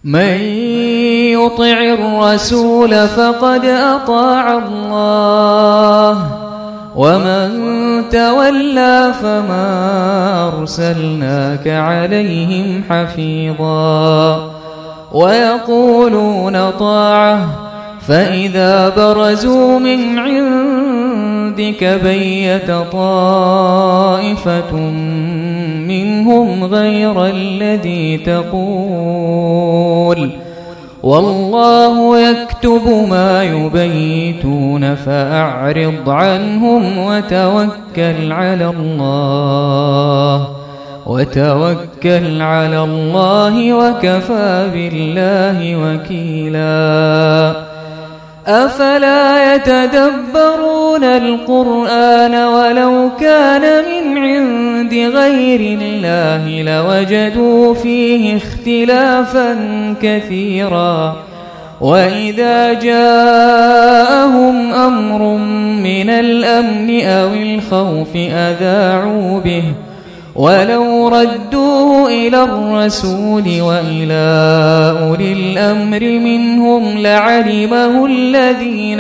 من يطع الرسول فقد أطاع الله ومن تولى فما أرسلناك عليهم حفيظا ويقولون طاعة فإذا برزوا من عندك بيت طائفة منهم غير الذي تقول والله يكتب ما يبيتون فأعرض عنهم وتوكل على الله وكفى بالله وكيلا أفلا يتدبرون القرآن ولو كان من عند غير الله لوجدوا فيه اختلافا كثيرا وإذا جاءهم أمر من الأمن أو الخوف أذاعوا به ولو ردوه إلى الرسول وإلى أولي الأمر منهم لعلمه الذين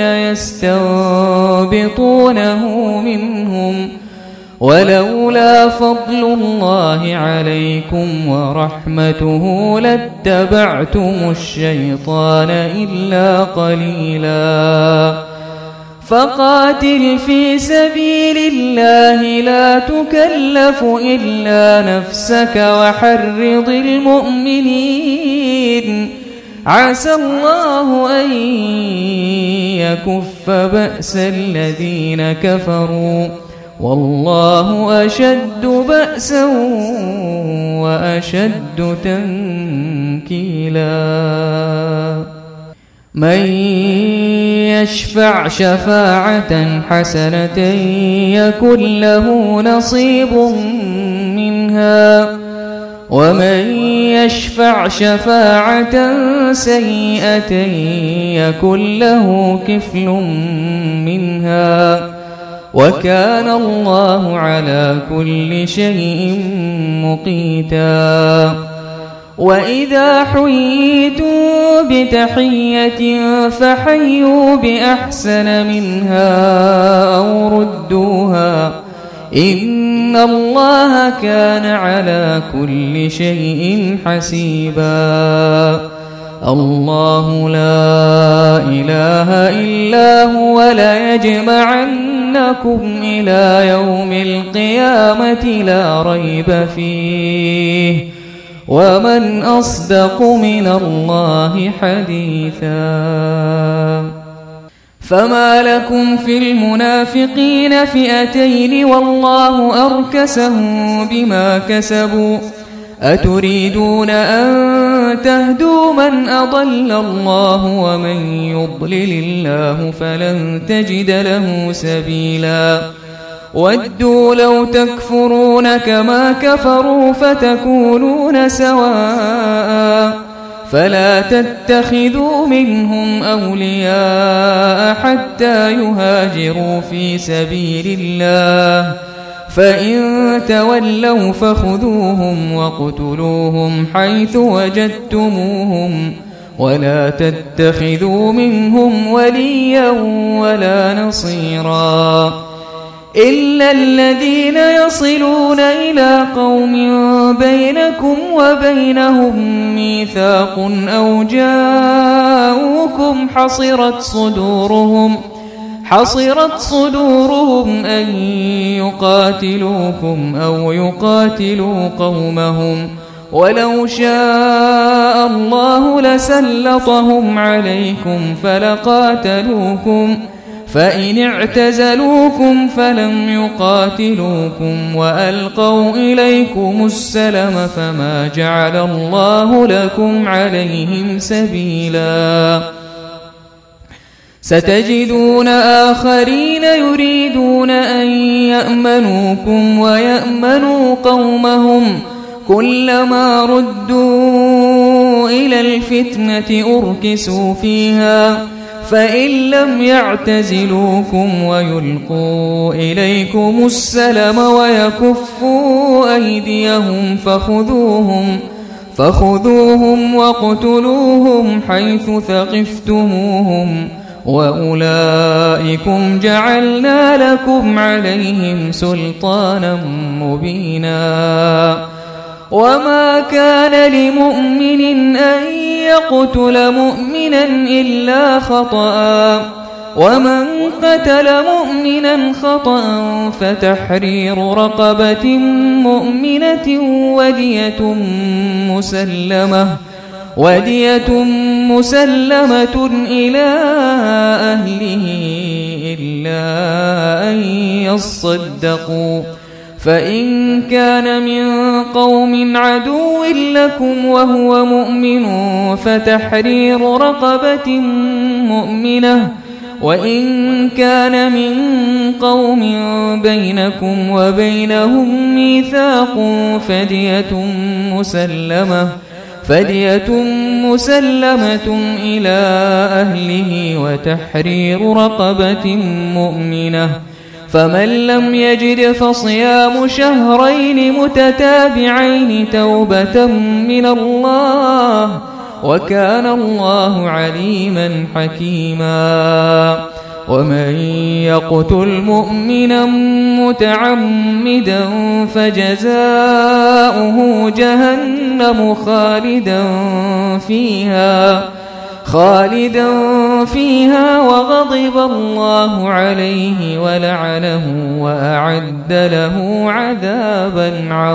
يستنبطونه منهم ولولا فضل الله عليكم ورحمته لاتبعتم الشيطان إلا قليلا فقاتل في سبيل الله لا تكلف إلا نفسك وحرض المؤمنين عسى الله أن يكف بأس الذين كفروا والله أشد بأسا وأشد تنكيلا من يشفع شفاعة حسنة يكن له نصيب منها ومن يشفع شفاعة سيئة يكن له كفل منها وكان الله على كل شيء مقيتا وإذا حييتم بتحية فحيوا بأحسن منها أو ردوها إن الله كان على كل شيء حسيبا الله لا إله إلا هو ليجمعنكم إلى يوم القيامة لا ريب فيه ومن أصدق من الله حديثا فما لكم في المنافقين فئتين والله أركسهم بما كسبوا أتريدون أن تهدوا من أضل الله ومن يضلل الله فلن تجد له سبيلا ودوا لو تكفرون كما كفروا فتكونون سواء فلا تتخذوا منهم أولياء حتى يهاجروا في سبيل الله فإن تولوا فخذوهم واقتلوهم حيث وجدتموهم ولا تتخذوا منهم وليا ولا نصيرا إلا الذين يصلون إلى قوم بينكم وبينهم ميثاق أو جاءوكم حصرت صدورهم أن يقاتلوكم أو يقاتلوا قومهم ولو شاء الله لسلطهم عليكم فلقاتلوكم فإن اعتزلوكم فلم يقاتلوكم وألقوا إليكم السلم فما جعل الله لكم عليهم سبيلا ستجدون آخرين يريدون أن يأمنوكم ويأمنوا قومهم كلما ردوا إلى الفتنة أركسوا فيها فإن لم يعتزلوكم ويلقوا إليكم السلم ويكفوا أيديهم فخذوهم واقتلوهم حيث ثقفتموهم وأولئكم جعلنا لكم عليهم سلطانا مبينا وما كان لمؤمن أن يقتل مؤمنا إلا خطأ ومن قتل مؤمنا خطأ فتحرير رقبة مؤمنة ودية مسلمة إلى أهله إلا أن يصدقوا فإن كان من قوم عدو لكم وهو مؤمن فتحرير رقبة مؤمنة وإن كان من قوم بينكم وبينهم ميثاق فدية مسلمة إلى أهله وتحرير رقبة مؤمنة فمن لم يجد فصيام شهرين متتابعين توبة من الله وكان الله عليما حكيما ومن يقتل مؤمنا متعمدا فجزاؤه جهنم خالدا فيها وغضب الله عليه ولعنه وأعد له عذابا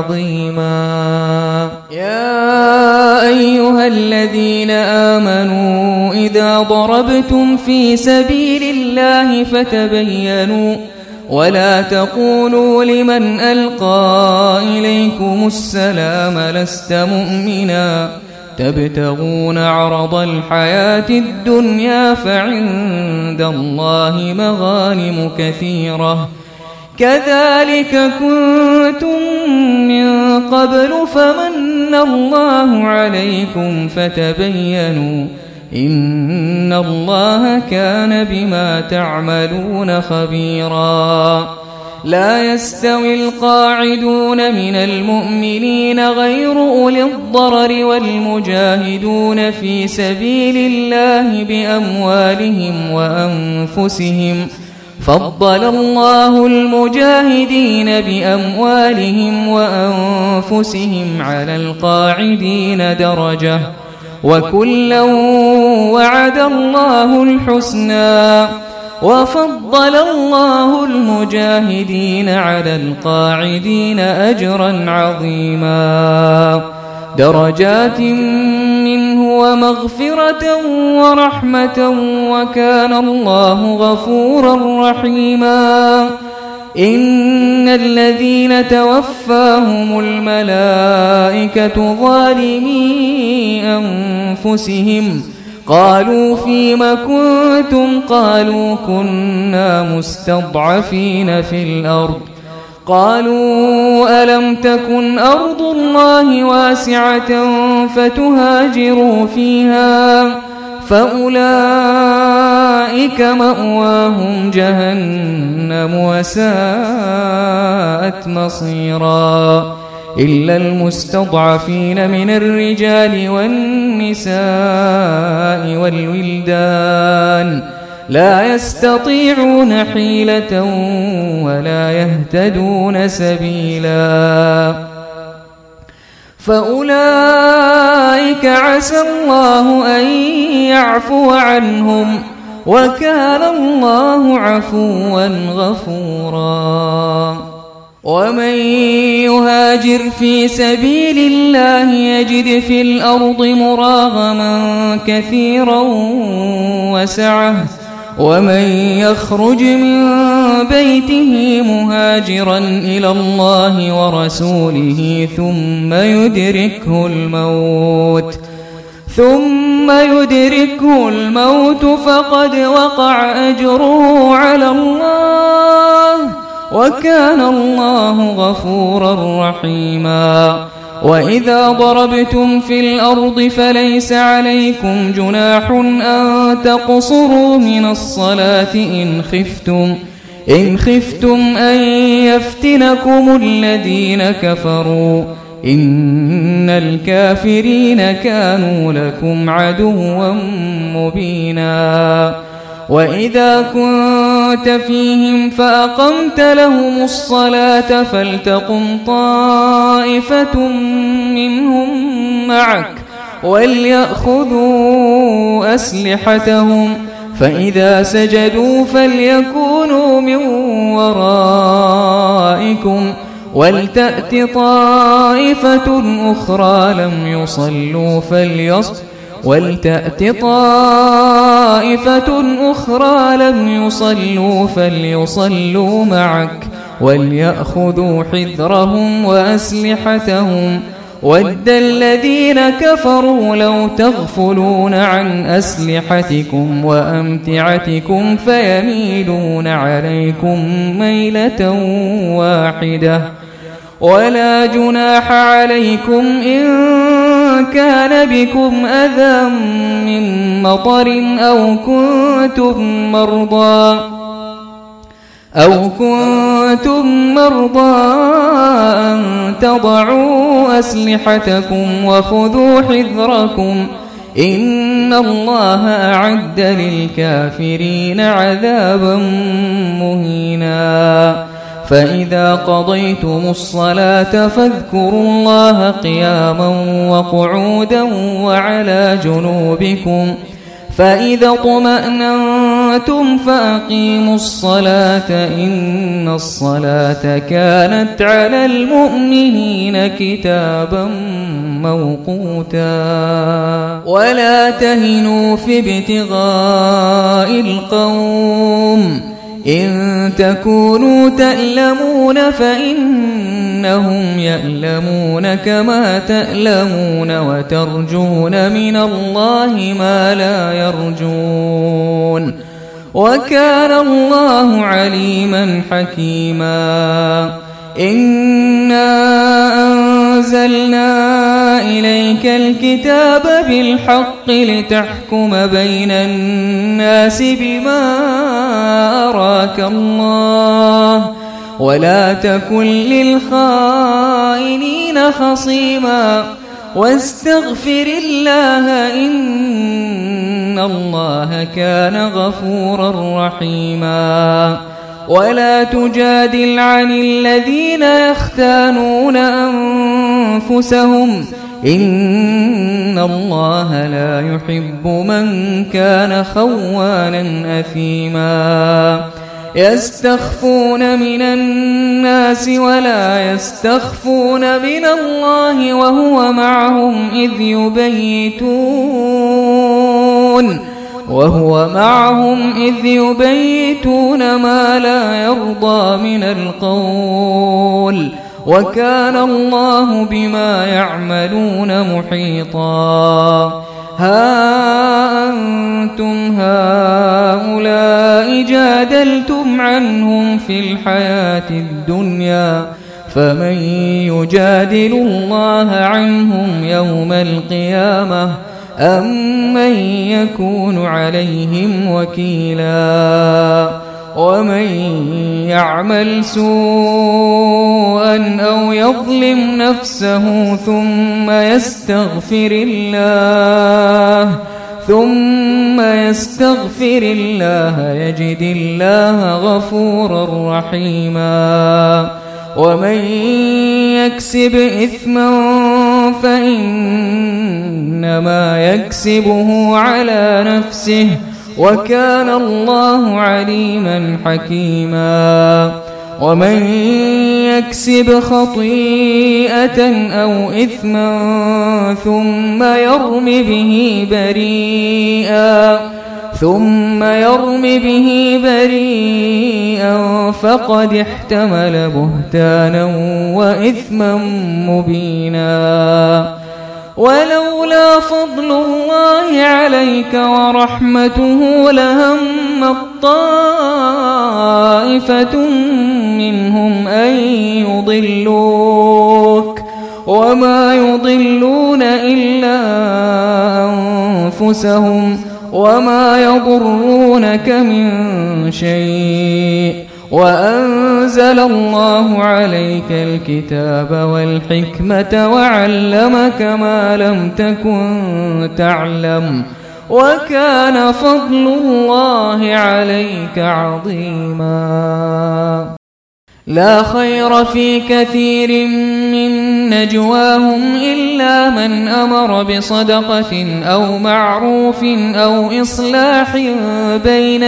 عظيما يا أيها الذين آمنوا إذا ضربتم في سبيل الله فتبينوا ولا تقولوا لمن ألقى إليكم السلام لست مؤمنا تبتغون عرض الحياة الدنيا فعند الله مغانم كثيرة كذلك كنتم من قبل فمن الله عليكم فتبينوا إن الله كان بما تعملون خبيرا لا يستوي القاعدون من المؤمنين غير أولي الضرر والمجاهدون في سبيل الله بأموالهم وأنفسهم فضل الله المجاهدين بأموالهم وأنفسهم على القاعدين درجة وكلا وعد الله الحسنى وفضل الله المجاهدين على القاعدين أجرا عظيما درجات منه ومغفرة ورحمة وكان الله غفورا رحيما إن الذين توفاهم الملائكة ظالمي أنفسهم قالوا فيم كنتم قالوا كنا مستضعفين في الأرض قالوا ألم تكن أرض الله واسعة فتهاجروا فيها فأولئك مأواهم جهنم وساءت مصيرا إلا المستضعفين من الرجال والنساء والولدان لا يستطيعون حيلة ولا يهتدون سبيلا فأولئك عسى الله أن يعفو عنهم وكان الله عفوا غفورا ومن يهاجر في سبيل الله يجد في الأرض مراغما كثيرا وسعة ومن يخرج من بيته مهاجرا إلى الله ورسوله ثم يدركه الموت فقد وقع أجره على الله وكان الله غفورا رحيما وإذا ضربتم في الأرض فليس عليكم جناح أن تقصروا من الصلاة إن خفتم أن يفتنكم الذين كفروا إن الكافرين كانوا لكم عدوا مبينا وإذا كنت فيهم فأقمت لهم الصلاة فلتقم طائفة منهم معك وليأخذوا أسلحتهم فإذا سجدوا فليكونوا من ورائكم ولتأت طائفة أخرى لم يصلوا فليصلوا معك وليأخذوا حذرهم وأسلحتهم ود الذين كفروا لو تغفلون عن أسلحتكم وأمتعتكم فيميلون عليكم ميلة واحدة ولا جناح عليكم إن كان بكم أذى من مطر أو كنتم مرضى أن تضعوا أسلحتكم وخذوا حذركم إن الله أعد للكافرين عذابا مهينا فإذا قضيتم الصلاة فاذكروا الله قياما وقعودا وعلى جنوبكم فإذا اطمأننتم فأقيموا الصلاة إن الصلاة كانت على المؤمنين كتابا موقوتا ولا تهنوا في ابتغاء القوم إن تكونوا تألمون فإنهم يألمون كما تألمون وترجون من الله ما لا يرجون وكان الله عليما حكيما إنا أنزلنا إليك الكتاب بالحق لتحكم بين الناس بما أراك الله ولا تكن للخائنين خصيما واستغفر الله إن الله كان غفورا رحيما ولا تجادل عن الذين يختانون أنفسهم إن الله لا يحب من كان خوانا أثيما يستخفون من الناس ولا يستخفون من الله وهو معهم إذ يبيتون ما لا يرضى من القول وكان الله بما يعملون محيطا ها أنتم هؤلاء جادلتم عنهم في الحياة الدنيا فمن يجادل الله عنهم يوم القيامة أم من يكون عليهم وكيلا ومن يعمل سوءا أو يظلم نفسه ثم يستغفر الله يجد الله غفورا رحيما ومن يكسب إثما فإنما يكسبه على نفسه وكان الله عليما حكيما ومن يكسب خطيئة أو إثما ثم يرم به بريئا فقد احتمل بهتانا وإثما مبينا ولولا فضل الله عليك ورحمته لهم طائفة منهم أن يضلوك وما يضلون إلا أنفسهم وما يضرونك من شيء وأنزل الله عليك الكتاب والحكمة وعلمك ما لم تكن تعلم وكان فضل الله عليك عظيما. لا خير في كثير من نجواهم إلا من أمر بصدقة أو معروف أو إصلاح بين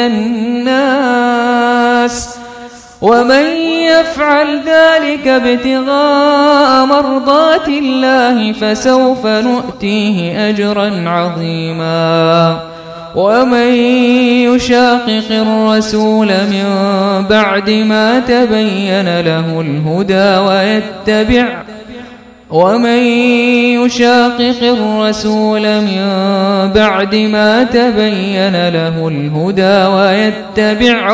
الناس ومن يفعل ذلك ابتغاء مرضات الله فسوف نؤتيه أجرا عظيما. ومن يشاقق الرسول من بعد ما تبين له الهدى ويتبع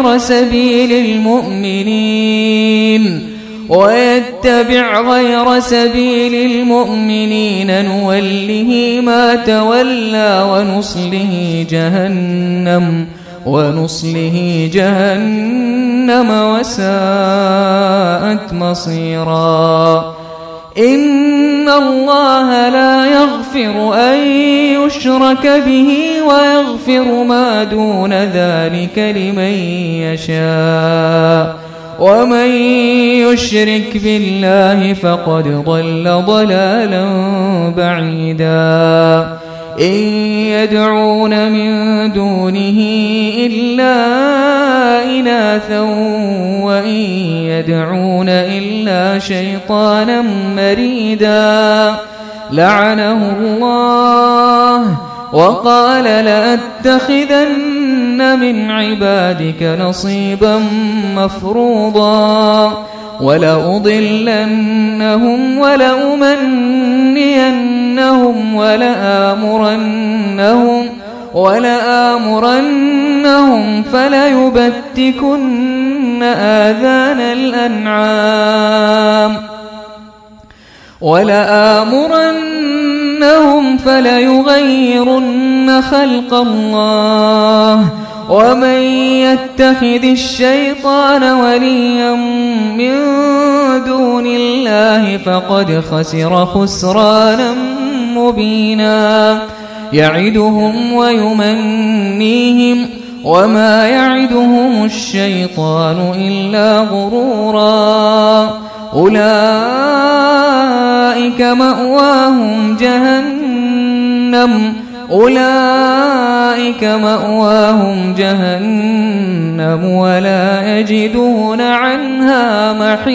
غير سبيل المؤمنين نوله ما تولى ونصله جهنم وساءت مصيرا. إن الله لا يغفر أن يشرك به ويغفر ما دون ذلك لمن يشاء ومن يشرك بالله فقد ضل ضلالا بعيدا. إن يدعون من دونه إلا إناثا وإن يدعون إلا شيطانا مريدا لعنه الله وقال لأتخذن من عبادك نصيبا مفروضا ولأضلنهم ولأمنينهم ولآمرنهم فليبتكن آذان الأنعام فليغيرن خلق الله ومن يتخذ الشيطان وليا من دون الله فقد خسر خسرانا مبينا. يعدهم ويمنيهم وما يعدهم الشيطان إلا غرورا. أولئك مأواهم جهنم ولا يجدون عنها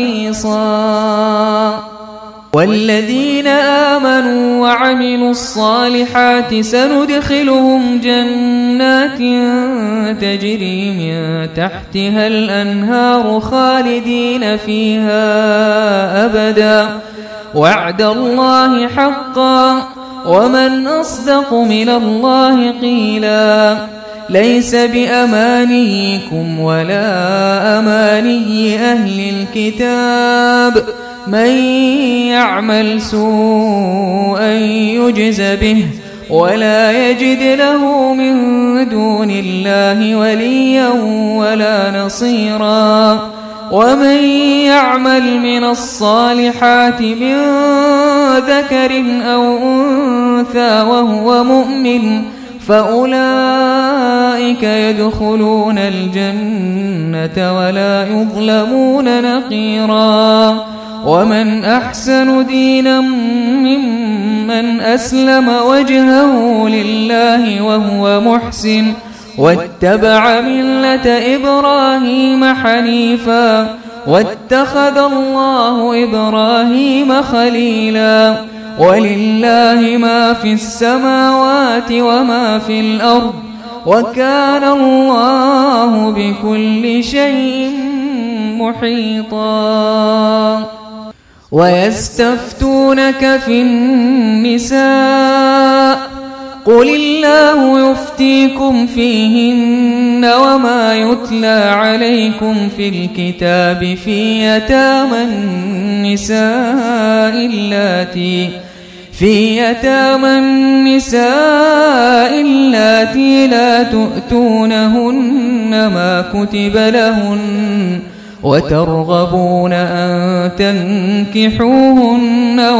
محيصا. والذين آمنوا وعملوا الصالحات سندخلهم جنات تجري من تحتها الأنهار خالدين فيها أبدا وعد الله حقا ومن أصدق من الله قيلا. ليس بأمانيكم ولا أماني أهل الكتاب من يعمل سوءا يجز به ولا يجد له من دون الله وليا ولا نصيرا. ومن يعمل من الصالحات من ذكر أو أنثى وهو مؤمن فأولئك يدخلون الجنة ولا يظلمون نقيرا. ومن أحسن دينا ممن أسلم وجهه لله وهو محسن واتبع ملة إبراهيم حنيفا واتخذ الله إبراهيم خليلا. ولله ما في السماوات وما في الأرض وكان الله بكل شيء محيطا. ويستفتونك في النساء قل الله يفتيكم فيهن وما يتلى عليكم في الكتاب في يتامى النساء اللاتي لا تؤتونهن ما كتب لهن وترغبون أن تنكحوهن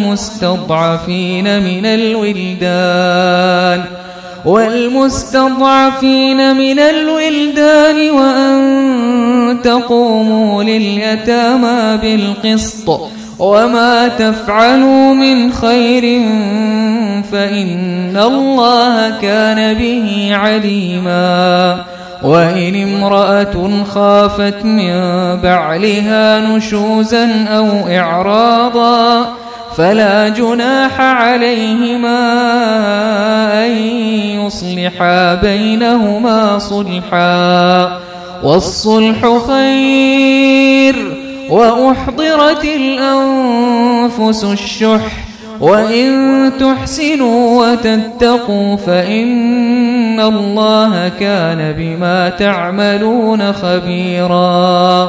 والمستضعفين من الولدان وأن تقوموا لليتامى بالقسط وما تفعلوا من خير فإن الله كان به عليما وإن امرأة خافت من بعلها نشوزا أو إعراضا فلا جناح عليهما أن يصلحا بينهما صلحا والصلح خير وأحضرت الأنفس الشح وإن تحسنوا وتتقوا فإن الله كان بما تعملون خبيرا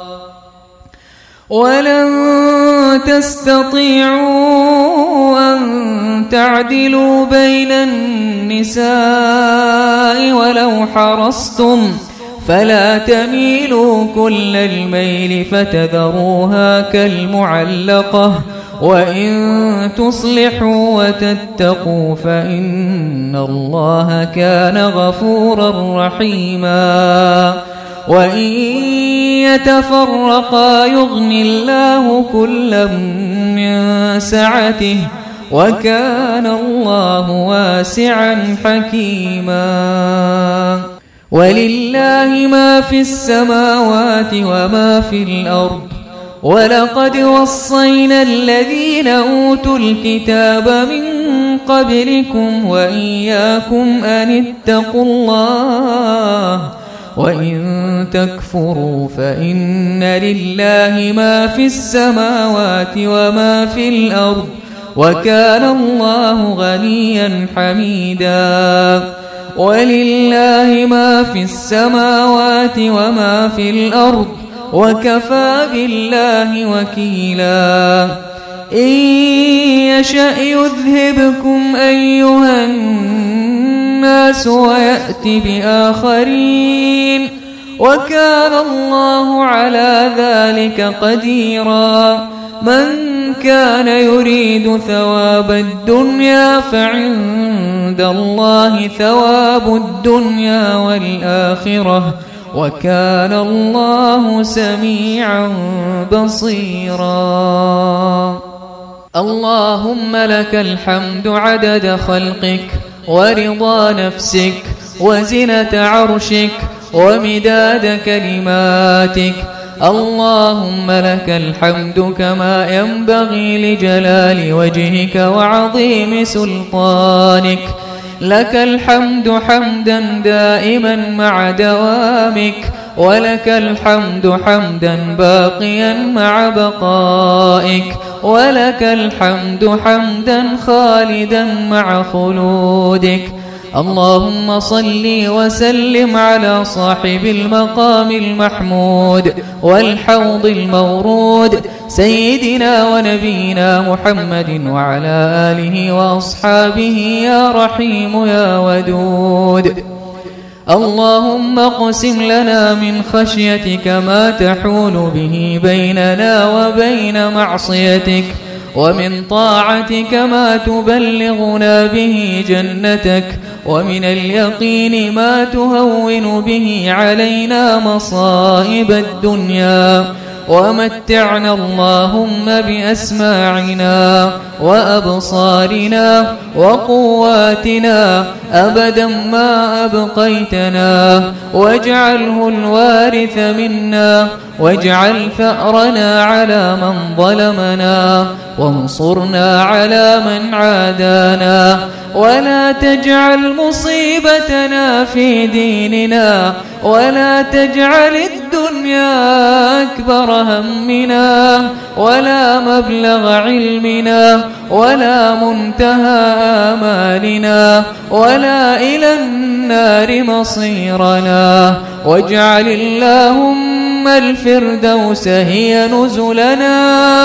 ولن تستطيعوا أن تعدلوا بين النساء ولو حرصتم فلا تميلوا كل الميل فتذروها كالمعلقة وإن تصلحوا وتتقوا فإن الله كان غفورا رحيما وإن يتفرقا يغن الله كلا من سعته وكان الله واسعا حكيما ولله ما في السماوات وما في الأرض ولقد وصينا الذين أوتوا الكتاب من قبلكم وإياكم أن اتقوا الله وإن تكفروا فإن لله ما في السماوات وما في الأرض وكان الله غنيا حميدا ولله ما في السماوات وما في الأرض وكفى بالله وكيلا إن يشأ يذهبكم أيها الناس ويأتي بآخرين وكان الله على ذلك قديرا من كان يريد ثواب الدنيا فعند الله ثواب الدنيا والآخرة وكان الله سميعا بصيرا اللهم لك الحمد عدد خلقك ورضا نفسك وزنة عرشك ومداد كلماتك اللهم لك الحمد كما ينبغي لجلال وجهك وعظيم سلطانك لك الحمد حمدا دائما مع دوامك ولك الحمد حمدا باقيا مع بقائك ولك الحمد حمدا خالدا مع خلودك اللهم صل وسلم على صاحب المقام المحمود والحوض المورود سيدنا ونبينا محمد وعلى آله وأصحابه يا رحيم يا ودود اللهم اقسم لنا من خشيتك ما تحول به بيننا وبين معصيتك ومن طاعتك ما تبلغنا به جنتك ومن اليقين ما تهون به علينا مصائب الدنيا ومتعنا اللهم بأسماعنا وأبصارنا وقواتنا أبدا ما أبقيتنا واجعله الوارث منا واجعل ثأرنا على من ظلمنا وانصرنا على من عادانا ولا تجعل مصيبتنا في ديننا ولا تجعل الدنيا أكبر همنا ولا مبلغ علمنا ولا منتهى آمالنا ولا إلى النار مصيرنا واجعل اللهم الفردوس هي نزلنا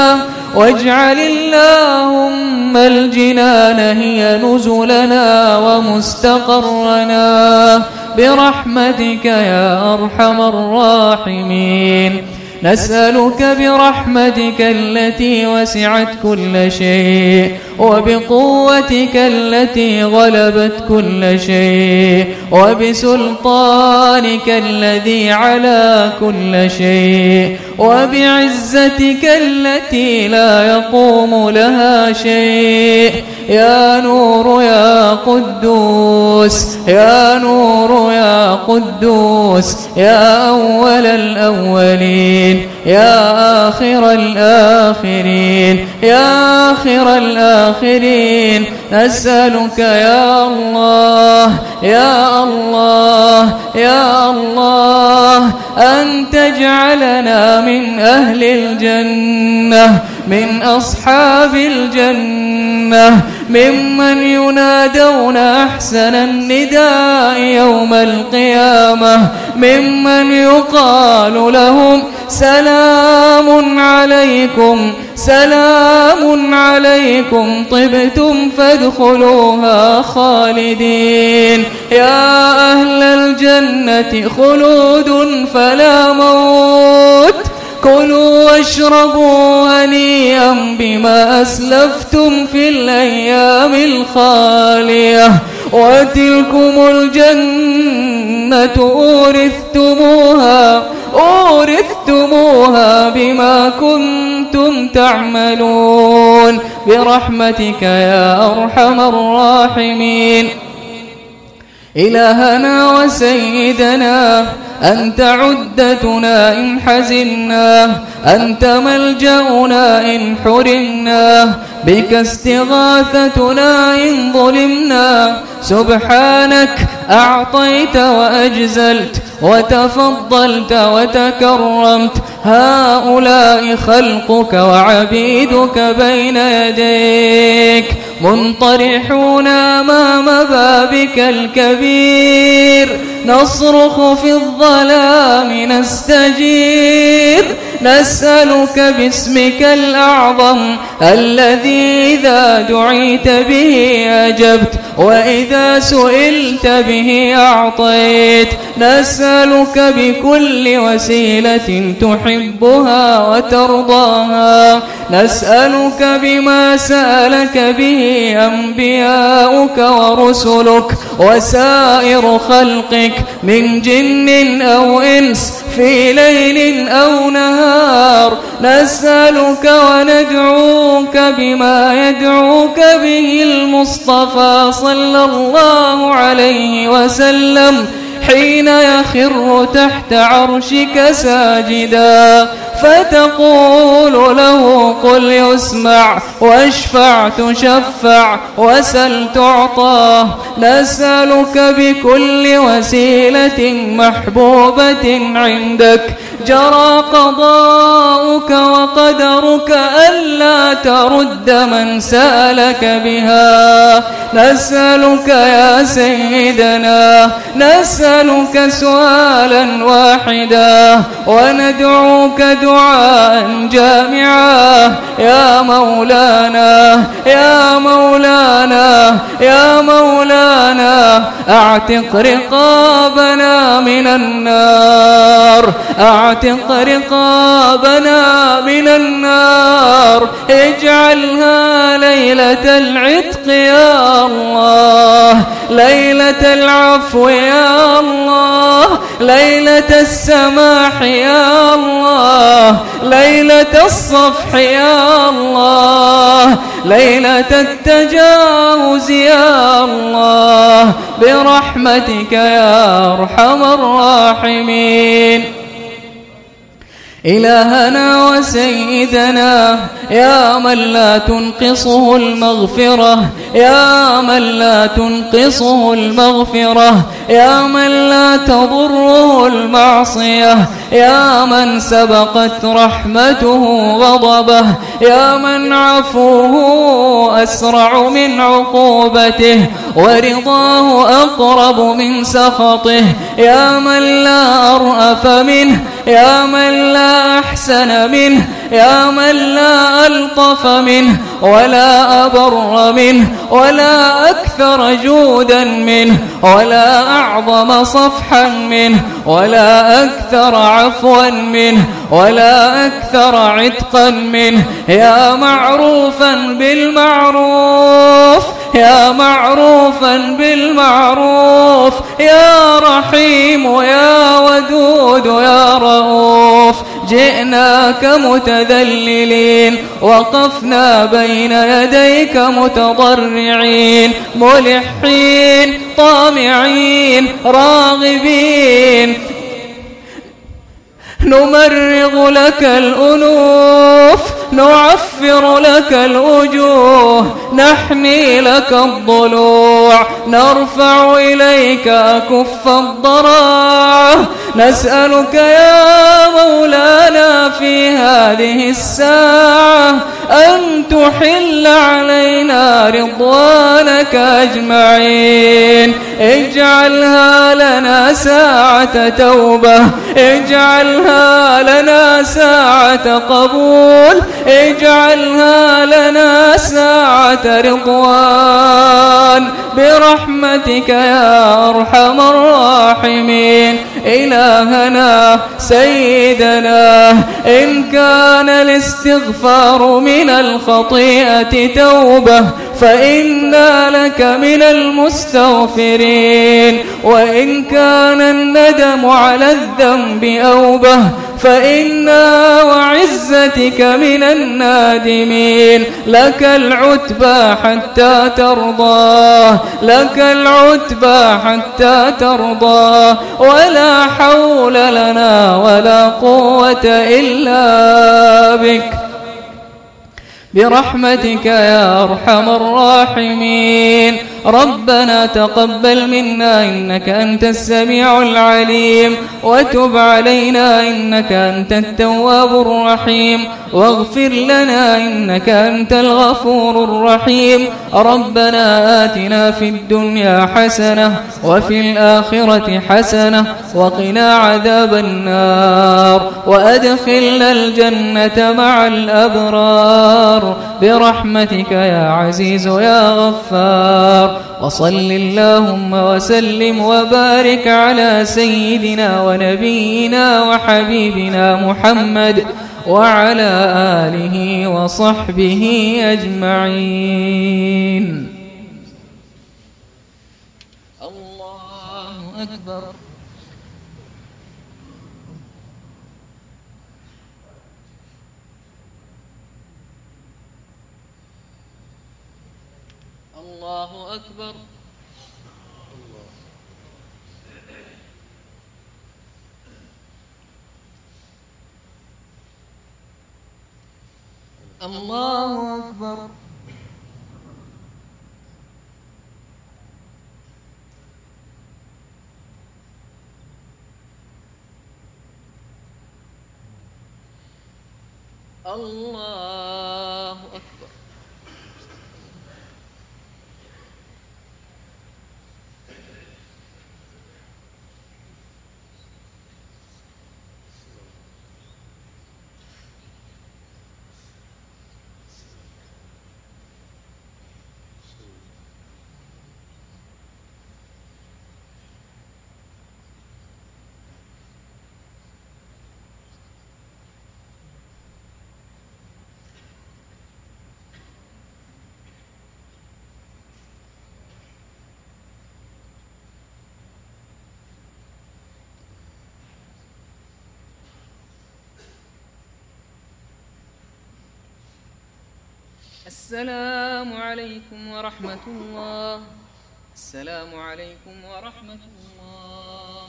واجعل اللهم الجنان هي نزلنا ومستقرنا برحمتك يا أرحم الراحمين. نسألك برحمتك التي وسعت كل شيء وبقوتك التي غلبت كل شيء وبسلطانك الذي على كل شيء وبعزتك التي لا يقوم لها شيء. يا نور يا قدوس يا نور يا قدوس يا أول الأولين يا آخر الآخرين يا آخر الآخرين. نسألك يا الله يا الله يا الله أن تجعلنا من أهل الجنة من أصحاب الجنة ممن ينادون أحسن النداء يوم القيامة ممن يقال لهم سلام عليكم سلام عليكم طبتم فادخلوها خالدين. يا أهل الجنة خلود فلا موت كلوا واشربوا هنيئا بما أسلفتم في الأيام الخالية وتلكم الجنة أورثتموها بما كنتم تعملون برحمتك يا أرحم الراحمين. إلهنا وسيدنا أنت عدتنا إن حزنا أنت ملجأنا إن حرمنا بك استغاثتنا إن ظلمنا. سبحانك أعطيت وأجزلت وتفضلت وتكرمت. هؤلاء خلقك وعبيدك بين يديك منطرحون أمام بابك الكبير نصرخ في الظلام نستجير. نسألك باسمك الأعظم الذي إذا دعيت به أجبت وإذا سئلت به أعطيت. نسألك بكل وسيلة تحبها وترضاها. نسألك بما سألك به أنبياؤك ورسلك وسائر خلقك من جن أو إنس في ليل أو نهار. نسألك وندعوك بما يدعوك به المصطفى صلى الله عليه وسلم حين يخر تحت عرشك ساجدا فتقول له قل يسمع واشفع تشفع وسل تعطى. نسألك بكل وسيلة محبوبة عندك جرى قضاؤك وقدرك ألا ترد من سألك بها. نسألك يا سيدنا نسألك سؤالا واحدا وندعوك دعاء جامعا. يا مولانا يا مولانا يا مولانا أعتق رقابنا من النار أعتق رقابنا من النار. اجعلها ليلة العتق يا الله ليلة العفو يا الله ليلة السماح يا الله ليلة الصفح يا الله ليلة التجاوز يا الله برحمتك يا أرحم الراحمين. إلهنا وسيدنا يا من لا تنقصه المغفرة يا من لا تنقصه المغفرة يا من لا تضره المعصية يا من سبقت رحمته غضبه يا من عفوه أسرع من عقوبته ورضاه أقرب من سخطه يا من لا أرأف منه يا من لا أحسن منه يا من لا ألطف منه ولا أبر منه ولا أكثر جودا منه ولا أعظم صفحا منه ولا أكثر عفوا منه ولا أكثر عتقا منه. يا معروفا بالمعروف يا معروفا بالمعروف يا رحيم يا ودود يا رؤوف. جئناك متذللين وقفنا بين يديك متضرعين ملحين طامعين راغبين نمرغ لك الأنوف نعفر لك الوجوه نحني لك الضلوع نرفع إليك أكف الضراعة. نسألك يا مولانا في هذه الساعة أن تحل علينا رضوانك أجمعين. اجعلها لنا ساعة توبة اجعلها لنا ساعة قبول اجعلها لنا ساعة رضوان برحمتك يا أرحم الراحمين. إلهنا سيدنا إن كان الاستغفار من الخطيئة توبة فإنا لك من المستغفرين وإن كان الندم على الذنب أوبة فإنا وعزتك من النادمين. لك العتبى حتى ترضى لك العتبى حتى ترضى ولا حول لنا ولا قوة إلا بك برحمتك يا أرحم الراحمين. ربنا تقبل منا إنك أنت السميع العليم وتب علينا إنك أنت التواب الرحيم واغفر لنا إنك أنت الغفور الرحيم. ربنا آتنا في الدنيا حسنة وفي الآخرة حسنة وقنا عذاب النار وأدخلنا الجنة مع الأبرار برحمتك يا عزيز يا غفار. وصل اللهم وسلم وبارك على سيدنا ونبينا وحبيبنا محمد وعلى آله وصحبه أجمعين. الله أكبر. الله أكبر. الله أكبر. الله أكبر. السلام عليكم ورحمة الله. السلام عليكم ورحمة الله.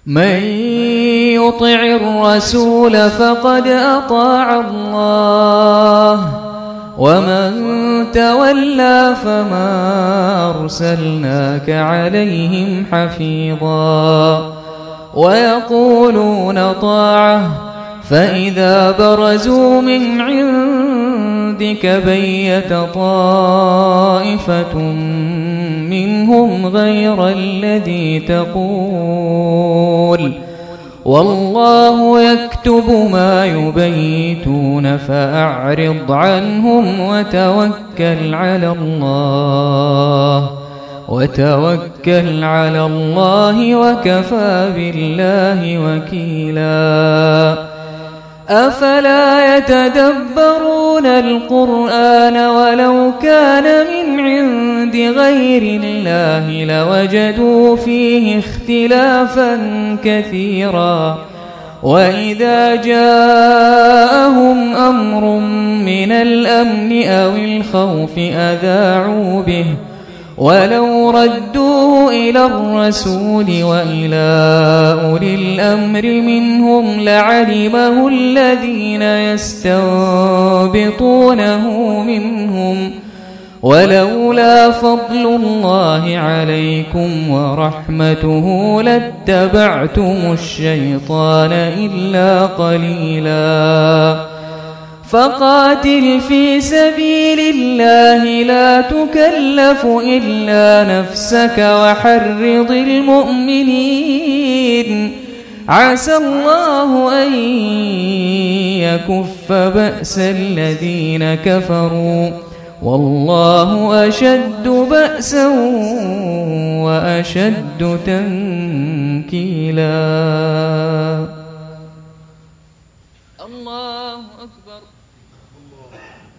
من يطع الرسول فقد أطاع الله ومن تولى فما أرسلناك عليهم حفيظا ويقولون طاعة فإذا برزوا من عندك بيت طائفة منهم غير الذي تقول والله يكتب ما يبيتون فأعرض عنهم وتوكل على الله وكفى بالله وكيلا أفلا يتدبرون القرآن ولو كان من عند غير الله لوجدوا فيه اختلافا كثيرا وإذا جاءهم أمر من الأمن أو الخوف أذاعوا به ولو ردوه إلى الرسول وإلى أولي الأمر منهم لعلمه الذين يستنبطونه منهم ولولا فضل الله عليكم ورحمته لاتبعتم الشيطان إلا قليلا فقاتل في سبيل الله لا تكلف إلا نفسك وحرض المؤمنين عسى الله أن يكف بأس الذين كفروا والله أشد بأسا وأشد تنكيلا. الله أكبر.